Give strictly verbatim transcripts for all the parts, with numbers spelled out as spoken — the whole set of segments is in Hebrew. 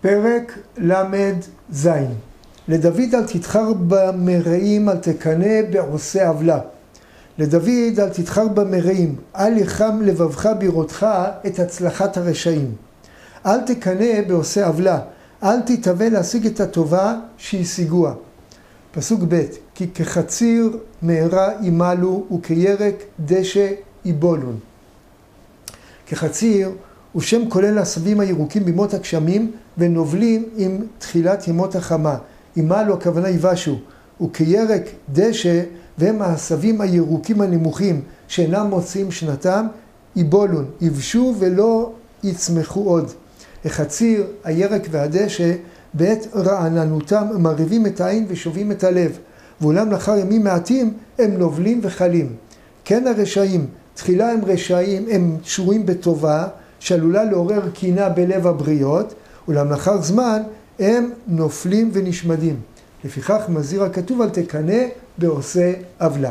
פרק למד זין. לדוד אל תתחר במרעים, אל תקנא בעושה עוולה. לדוד אל תתחר במרעים, אל יחם לבבך בראותך את הצלחת הרשעים. אל תקנא בעושה עוולה, אל תתאווה להשיג את הטובה שהשיגוה. פסוק ב' כי כחציר מהרה ימלו וכירק דשא יבולון. כחציר הוא שם כולל העשבים הירוקים בימות הגשמים ונובלים עם תחילת ימות החמה. ימלו הכוונה יבשו, וכירק דשא והם העשבים הירוקים הנמוכים שאינם מוצאים שנתם, יבולון, יבשו ולא יצמחו עוד. החציר, הירק והדשא בעת רעננותם מרהיבים את העין ושובים את הלב, ואולם לאחר ימים מעטים הם נובלים וחלים. כן הרשעים, תחילה הם רשעים, הם שרויים בטובה שעלולה לעורר קינה בלב הבריות, אולם לאחר זמן הם נופלים ונשמדים. לפיכך מזהיר הכתוב אל תקנא בעושה עוולה.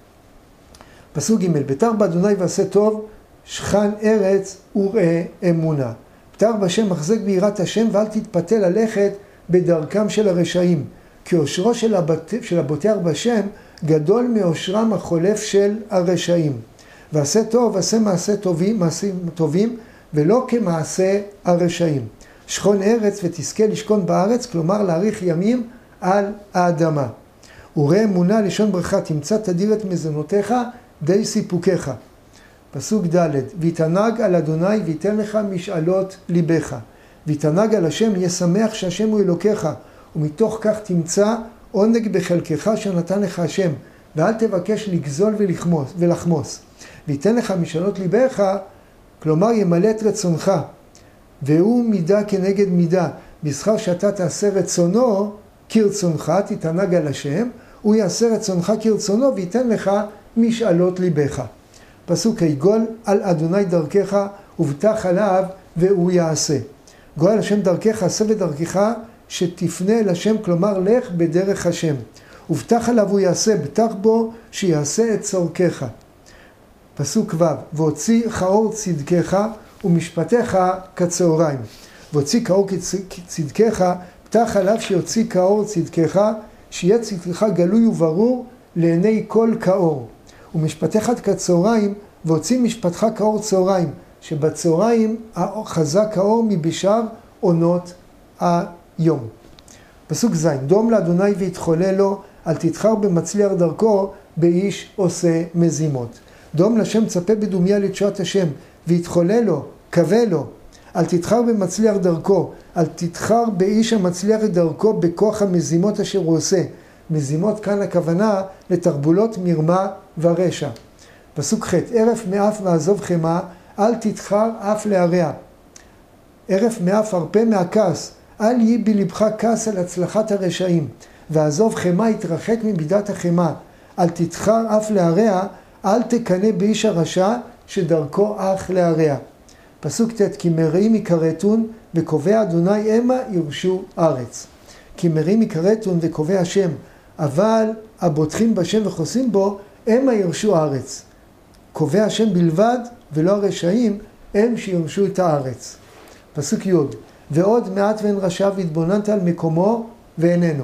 פסוק ג' בטח באדוני ועשה טוב, שכן ארץ וראה אמונה. בטח בשם מחזק ביראת השם ואל תתפתה ללכת בדרכם של הרשעים. כי אושרו של, הבת... של הבוטח בשם גדול מאושרם החולף של הרשעים. ועשה טוב, ועשה מעשה טובים, מעשים טובים, ולא כמעשה הרשעים. שכון ארץ ותזכה לשכון בארץ, כלומר להאריך ימים על האדמה. וראה אמונה לשון ברכה, תמצא תדיר את מזונותיך די סיפוקיך. פסוק ד' ויתענג על אדוני ויתן לך משאלות ליבך. ויתענג על השם, יהיה שמח שהשם הוא אלוקיך, ומתוך כך תמצא עונג בחלקך שנתן לך השם, ואל תבקש לגזול ולחמוס, ולחמוס. ויתן לך משאלות ליבך, כלומר ימלא את רצונך, והוא מידה כנגד מידה. בשכר שאתה תעשה רצונו כרצונך, תתענג על השם, הוא יעשה רצונך כרצונו וייתן לך משאלות ליבך. פסוק ה' גול על אדוני דרכך ובטח עליו והוא יעשה. גול על השם דרכך, עשה בדרכך שתפנה אל השם, כלומר לך בדרך השם. ובטח עליו הוא יעשה, בטח בו שיעשה את צורכך. פסוק ו' והוציא כאור צדקך ומשפטיך כצהריים. והוציא כאור צדקך, פתח עליו שיוציא כאור צדקך, שיהיה צדקך גלוי וברור לעיני כל כאור. ומשפטיך כצהריים, והוציא משפטך כאור צהריים, שבצהריים חזק האור מבשאר עונות היום. פסוק ז' דום לאדוני והתחולל לו, אל תתחר במצליח דרכו באיש עושה מזימות. דום לשם צפה בדומיה לתשועת השם, והתחולל לו, קווה לו, אל תתחר במצליח דרכו, אל תתחר באיש המצליח את דרכו בכוח המזימות אשר הוא עושה. מזימות כאן הכוונה לתרבולות מרמה ורשע. פסוק ח' ערף מאף ועזוב חמה, אל תתחר אף להרע. ערף מאף הרפה מהכעס, אל יהי בלבך כעס על הצלחת הרשעים. ועזוב חמה יתרחק ממידת החמה, אל תתחר אף להרע, אל תקנא באיש הרשע שדרכו אך להרע. פסוק ט' כי מרעים יכרתון וקובע אדוני המה ירשו ארץ. כי מרעים יכרתון וקובע השם, אבל הבוטחים בשם וחוסים בו המה ירשו ארץ. קובע השם בלבד ולא הרשעים הם שירשו את הארץ. פסוק י' ועוד מעט ואין רשע והתבוננת על מקומו ואיננו.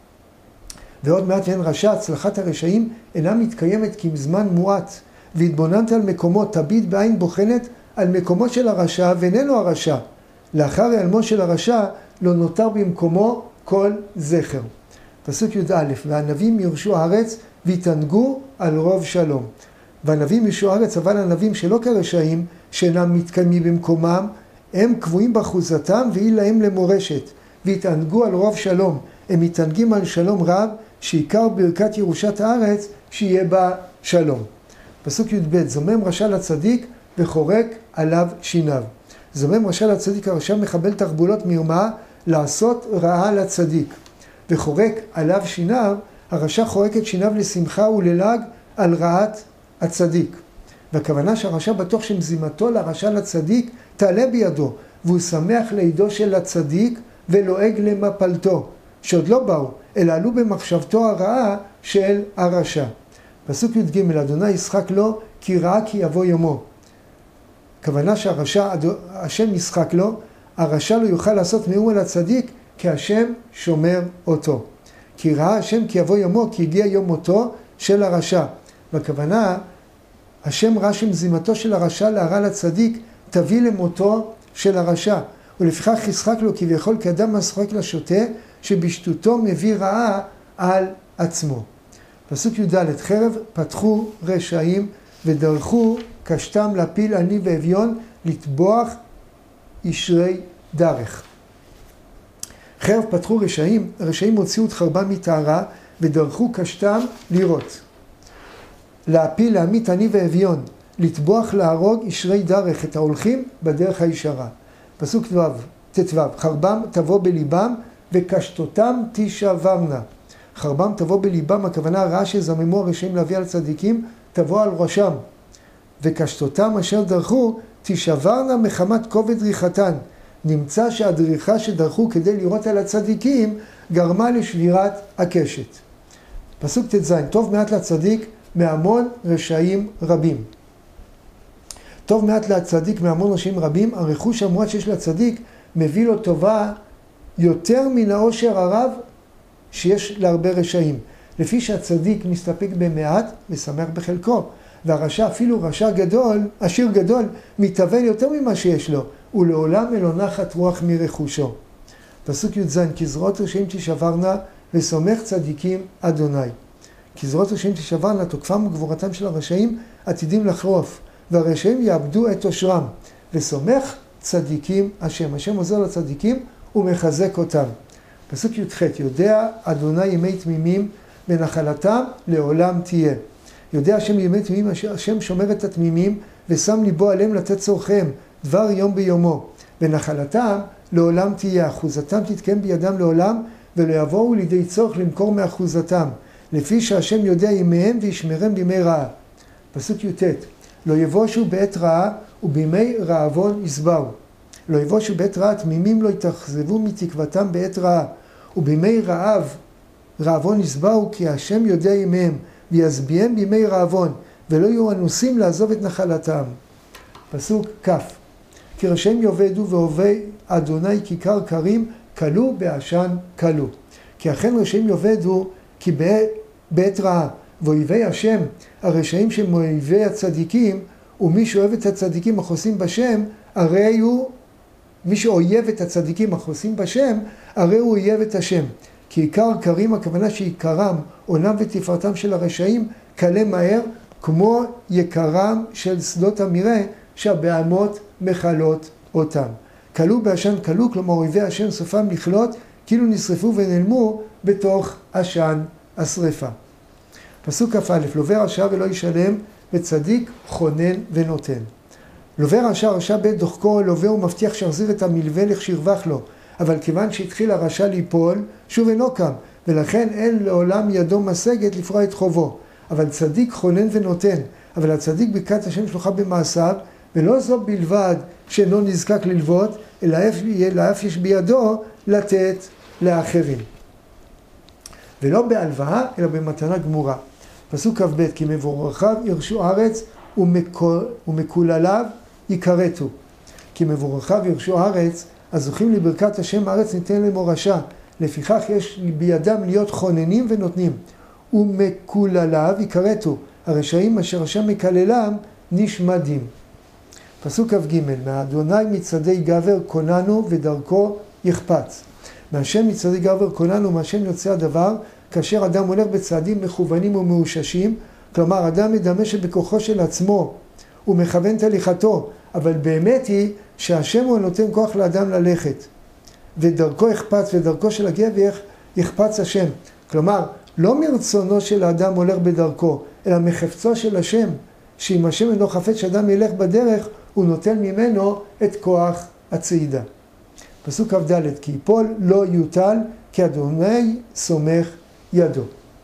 ועוד מעט ואין רשע, הצלחת הרשעים אינה מתקיימת כי מזמן מועט. והתבוננת על מקומו, תביט בעין בוחנת על מקומו של הרשע ואיננו הרשע. לאחר העלמו של הרשע לא נותר במקומו כל זכר. פסוק י"א והנביאים ירשו הארץ ויתענגו על רוב שלום. והנביאים ירשו הארץ, אבל הנביאים שלא כרשעים שאינם מתקיימים במקומם, הם קבועים באחוזתם והיא להם למורשת. ויתענגו על רוב שלום. הם מתענגים על שלום רב, שעיקר ברכת ירושת הארץ שיהיה בה שלום. פסוק י"ב זומם רשע לצדיק וחורק עליו שיניו. זומם רשע לצדיק, הרשע מחבל תרבולות מרמה לעשות רעה לצדיק. וחורק עליו שיניו, הרשע חורק את שיניו לשמחה וללעג על רעת הצדיק. והכוונה שהרשע בטוח שמזימתו לרשע לצדיק תעלה בידו, והוא שמח לידו של הצדיק ולועג למפלתו, שעוד לא באו, אלא עלו במחשבתו הרעה של הרשע. פסוק י"ג אדוני ישחק לו כי ראה כי יבוא יומו. כוונה שהרשע, השם ישחק לו, הרשע לא יוכל לעשות מאום על הצדיק, כי השם שומר אותו. כי ראה השם כי יבוא יומו, כי הגיע יום מותו של הרשע. והכוונה, השם ראה שמזימתו של הרשע להרע לצדיק, תביא למותו של הרשע. ולפיכך ישחק לו כביכול כאדם משחק לשוטה, שבשטותו מביא רעה על עצמו. פסוק י"ד, חרב פתחו רשעים ודרכו קשתם להפיל עני ואביון, לטבוח ישרי דרך. חרב פתחו רשעים, הרשעים הוציאו את חרבם מטהרה ודרכו קשתם לירות. להפיל, להמית עני ואביון, לטבוח, להרוג ישרי דרך, את ההולכים בדרך הישרה. פסוק ט"ו, חרבם תבוא בליבם וקשתותם תישברנה. חרבם תבוא בליבם, הכוונה הרעה שזממו הרשעים להביא על צדיקים, תבוא על ראשם. וקשתותם אשר דרכו תישברנה מחמת כובד דריכתן. נמצא שהדריכה שדרכו כדי לראות על הצדיקים גרמה לשבירת הקשת. פסוק ט"ז, טוב מעט לצדיק מהמון רשעים רבים. טוב מעט לצדיק מהמון רשעים רבים, הרכוש המועט שיש לצדיק מביא לו טובה יותר מן העושר הרב שיש להרבה רשעים. לפי שהצדיק מסתפק במעט ושמח בחלקו, והרשע, אפילו רשע גדול, עשיר גדול, מתאבל יותר ממה שיש לו, ולעולם אלו נחת רוח מרכושו. פסוק י"ז, כי זרועות רשעים תשברנה וסומך צדיקים אדוני. כי זרועות רשעים תשברנה, תוקפם וגבורתם של הרשעים עתידים לחרוף, והרשעים יאבדו את עושרם, וסומך צדיקים השם. השם עוזר לצדיקים ומחזק אותם. פסוק י"ח, יודע אדוני ימי תמימים ונחלתם לעולם תהיה. יודע השם ימי תמימים, השם שומר את התמימים ושם ליבו עליהם לתת צורכיהם, דבר יום ביומו. ונחלתם לעולם תהיה, אחוזתם תתקיים בידם לעולם, ולא יבואו לידי צורך למכור מאחוזתם, לפי שהשם יודע ימיהם וישמרם בימי רעה. פסוק י"ט, לא יבושו בעת רעה ובימי רעבון יסברו. לא יבושו בעת רעה, תמימים לא יתאכזבו מתקוותם בעת רעה, ובימי רעב רעבון יסברו, כי השם יודע ימיהם ויסביהם בימי רעבון, ולא יהיו אנוסים לעזוב את נחלתם. פסוק כ', כי רשעים יאבדו ואוהבי אדוני כיכר קרים, כלו בעשן כלו. כי אכן רשעים יאבדו כי בעת רעה, ואויבי השם, הרשעים שהם אויבי הצדיקים, ומי שאוהב את הצדיקים החוסים בשם, הרי הוא, מי שאויב את הצדיקים החוסים בשם, הרי הוא אויב את השם. כי עיקר קרים, הכוונה שעיקרם, עונם ותפארתם של הרשעים, קלה מהר, כמו יקרם של שדות המרעה, שהבהמות מחלות אותם. כלו בעשן כלו, כלומר אויבי השם סופם לכלות, כאילו נשרפו ונעלמו בתוך עשן השריפה. פסוק כ"א, לווה רשע ולא ישלם, וצדיק חונן ונותן. לווה רשע, רשע בית דוחקו, לווה ומבטיח שיחזיר את המלווה לכשירווח לו, אבל כיוון שהתחיל הרשע ליפול, שוב אינו קם, ולכן אין לעולם ידו משגת לפרוע את חובו. אבל צדיק חונן ונותן, אבל הצדיק ברכת השם שלוחה במעשיו, ולא זו בלבד שאינו נזקק ללוות, אלא אף יש בידו לתת לאחרים. ולא בהלוואה, אלא במתנה גמורה. פסוק כ"ב, כי מבורחיו ירשו ארץ ומקולליו יכרתו. כי מבורחיו ירשו ארץ, אז זוכים לברכת השם הארץ ניתן למורשה. לפיכך יש בידם להיות חוננים ונותנים. ומקולליו יכרתו, הרשעים אשר השם מקללם נשמדים. פסוק כ"ג, מהאדוני מצעדי גבר קוננו ודרכו יחפץ. מהשם מצעדי גבר קוננו, מהשם יוצא הדבר, כאשר אדם הולך בצעדים מכוונים ומאוששים, כלומר אדם מדמה שבכוחו של עצמו הוא מכוון את הליכתו, אבל באמת היא שהשם הוא נותן כוח לאדם ללכת. ודרכו יחפץ, ודרכו של הגבר יחפץ השם. כלומר, לא מרצונו של האדם הולך בדרכו, אלא מחפצו של השם, שאם השם אינו חפץ שאדם ילך בדרך, הוא נותן ממנו את כוח הצעידה. פסוק כ"ד, כי יפול לא יוטל, כי אדוני סומך ידו.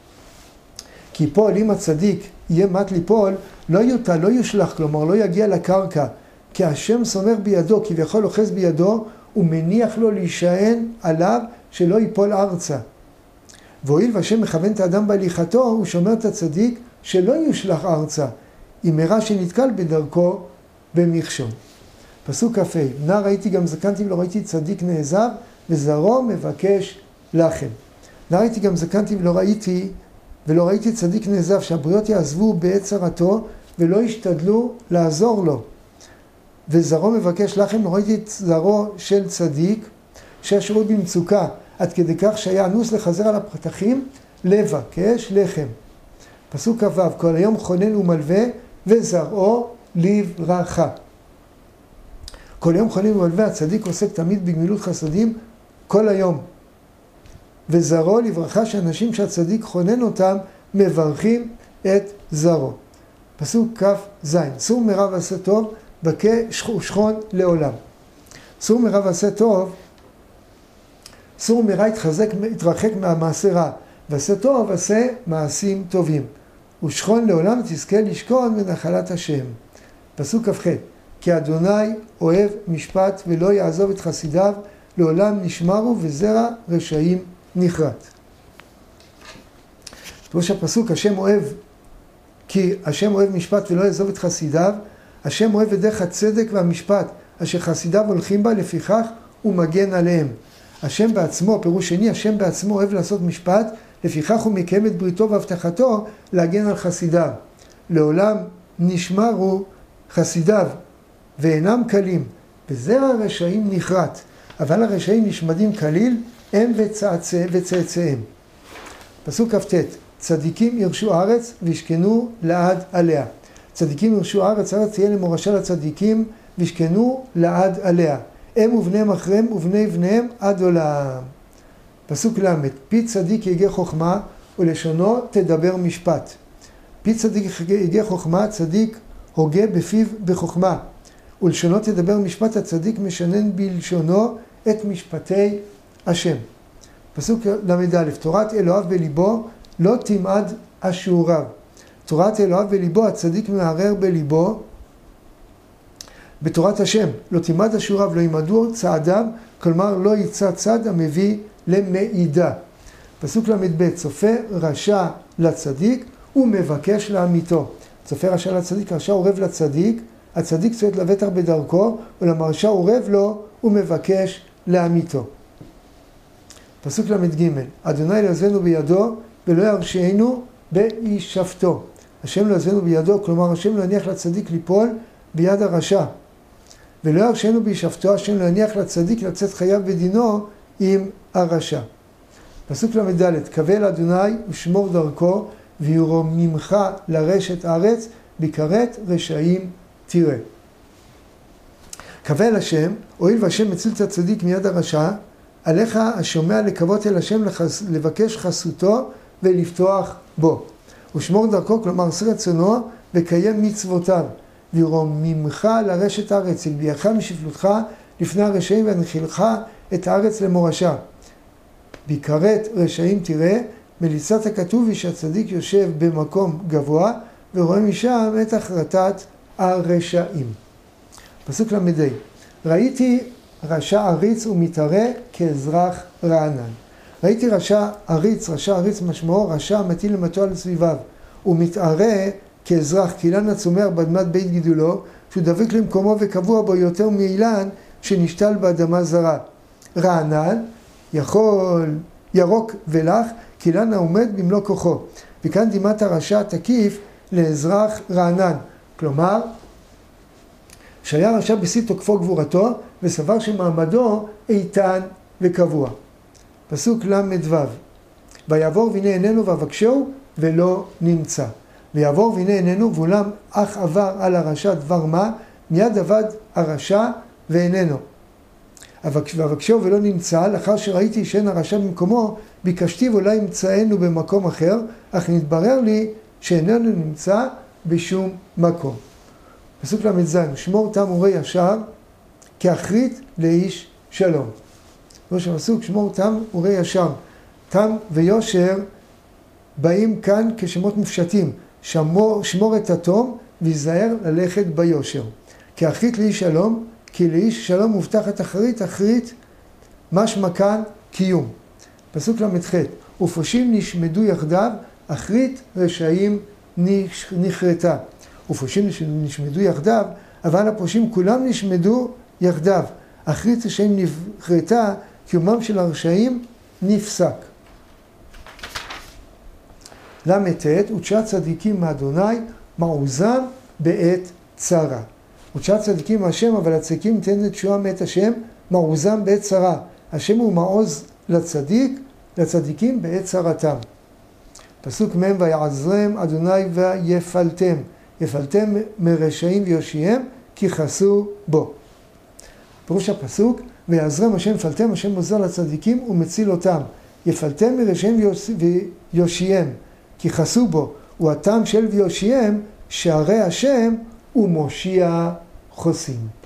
כי יפול, אם הצדיק יהיה מת ליפול, לא יוטל, לא יושלח, כלומר לא יגיע לקרקע, כי השם סומך בידו, כביכול אוחז בידו, ומניח לו להישען עליו שלא ייפול ארצה. והואיל והשם מכוון את האדם בהליכתו, הוא שומר את הצדיק שלא יושלח ארצה, אם הרע שנתקל בדרכו במכשול. פסוק כ"ה, נער ראיתי גם זקנתי ולא ראיתי צדיק נעזב, וזרעו מבקש לחם. נער ראיתי גם זקנתי ולא ראיתי, ולא ראיתי צדיק נעזב, שהבריות יעזבו בעת צרתו, ולא ישתדלו לעזור לו. וזרעו מבקש לחם, לא ראיתי את זרעו של צדיק, שהשרו במצוקה, עד כדי כך שהיה אנוס לחזר על הפתחים, לבקש לחם. פסוק כ"ו, כל היום חונן ומלווה, וזרעו לברכה. כל יום חונן ומלווה, הצדיק עוסק תמיד בגמילות חסדים, כל היום. וזרעו לברכה, שאנשים שהצדיק חונן אותם, מברכים את זרעו. פסוק כ"ז, סור מרע ועשה טוב, בכה ושכון לעולם. סור מרע ועשה טוב, סור מרע יתחזק, יתרחק מהמעשה רע, ועשה טוב, עשה מעשים טובים. ושכון לעולם תזכה לשכון בנחלת השם. פסוק כ"ח, כי אדוני אוהב משפט ולא יעזוב את חסידיו, לעולם נשמרו וזרע רשעים נכרת. ראש הפסוק, השם אוהב, כי השם אוהב משפט ולא יעזוב את חסידיו, השם אוהב את דרך הצדק והמשפט, אשר חסידיו הולכים בה, לפיכך הוא מגן עליהם. השם בעצמו, פירוש שני, השם בעצמו אוהב לעשות משפט, לפיכך הוא מקיים את בריתו והבטחתו להגן על חסידיו. לעולם נשמרו חסידיו ואינם קלים, וזרע הרשעים נכרת, אבל הרשעים נשמדים כליל, הם וצאצא, וצאצאיהם. פסוק כ"ט, צדיקים ירשו הארץ וישכנו לעד עליה. צדיקים ירשו הארץ, הארץ תהיה למורשה לצדיקים, וישכנו לעד עליה. הם ובניהם אחריהם ובני בניהם עד עולם. פסוק ל', פי צדיק יגה חוכמה ולשונו תדבר משפט. פי צדיק יגה חוכמה, צדיק הוגה בפיו בחוכמה. ולשונו תדבר משפט, הצדיק משנן בלשונו את משפטי השם. פסוק ל"א, תורת אלוהיו בליבו לא תמעד אשוריו. תורת אלוהיו בליבו, הצדיק מערער בליבו. בתורת השם לא תמעד אשוריו, לא ימדו צעדיו, כלומר לא יצא צד המביא למעידה. פסוק ל"ב, צופה רשע לצדיק ומבקש לעמיתו. צופה רשע לצדיק, רשע עורב לצדיק, הצדיק צועד לבטח בדרכו, ולמרשע עורב לו ומבקש לעמיתו. פסוק ל"ג, אדוני לעזבנו בידו ולא ירשענו בהישפטו. השם לעזבנו בידו, כלומר השם לא יניח לצדיק ליפול ביד הרשע. ולא ירשענו בהישפטו, השם לא יניח לצדיק לצאת חייו בדינו עם הרשע. פסוק ל"ד, קבל אדוני ושמור דרכו, וירוממך לרשת ארץ, בכרת רשעים תראה. קבל השם, הואיל והשם מציל את הצדיק מיד הרשע, עליך השומע לקוות אל השם, לחס, לבקש חסותו ולפתוח בו. ושמור דרכו, כלומר עשה רצונו וקיים מצוותיו. וירוממך לרשת הארץ, ילביאך משפלותך לפני הרשעים, והנחילך את הארץ למורשה. בכרת רשעים תראה, מליצת הכתוב היא שהצדיק יושב במקום גבוה, ורואה משם את החרטת הרשעים. פסוק ל"ה, ראיתי רשע עריץ ומתערה כאזרח רענן. ראיתי רשע עריץ, רשע עריץ משמעו, רשע מטיל למטו על סביביו, ומתערה כאזרח, כאילן הצומח באדמת בית גידולו, שהוא דבק למקומו וקבוע בו יותר מאילן שנשתל באדמה זרה. רענן, יכול, ירוק ולח, כאילן העומד במלוא כוחו. וכאן דימת הרשע תקיף לאזרח רענן. כלומר, שהיה רשע בשיא תוקפו גבורתו, וסבר שמעמדו איתן וקבוע. פסוק ל"ו, ויעבור והנה איננו ואבקשהו ולא נמצא. ויעבור והנה איננו, ואולם אך עבר על הרשע דבר מה, מיד עבד הרשע ואיננו. ואבקשהו ולא נמצא, לאחר שראיתי שאין הרשע במקומו, ביקשתי ואולי ימצאנו במקום אחר, אך נתברר לי שאיננו נמצא בשום מקום. פסוק ל"ז, שמור תם וראה ישר, כאחרית לאיש שלום. ראש הפסוק, שמור תם וראה ישר. תם ויושר באים כאן כשמות מפשטים. שמור, שמור את התום ויזהר ללכת ביושר. כאחרית לאיש שלום, כי לאיש שלום מובטחת אחרית, אחרית משמע כאן קיום. פסוק ל"ח, ופושים נשמדו יחדיו, אחרית רשעים נכרתה. ופושים נשמדו יחדיו, אבל הפושעים כולם נשמדו יחדיו. אחרית השם נבחרתה, קיומם של הרשעים נפסק. למ"ט, ותשעת צדיקים מאדוני, מעוזם בעת צרה. ותשעת צדיקים השם, אבל הצדיקים תן תשועה מאת השם, מעוזם בעת צרה. השם הוא מעוז לצדיק, לצדיקים בעת צרתם. פסוק מ' ויעזרם אדוני ויפלתם. יפלתם מרשעים ויושיעם, כי חסו בו. פירוש הפסוק, ויעזרם השם יפלתם, השם עוזר לצדיקים ומציל אותם. יפלתם מרשעים ויושיעם, כי חסו בו. הוא הטעם של ויושיעם, שערי השם ומושיע חוסים.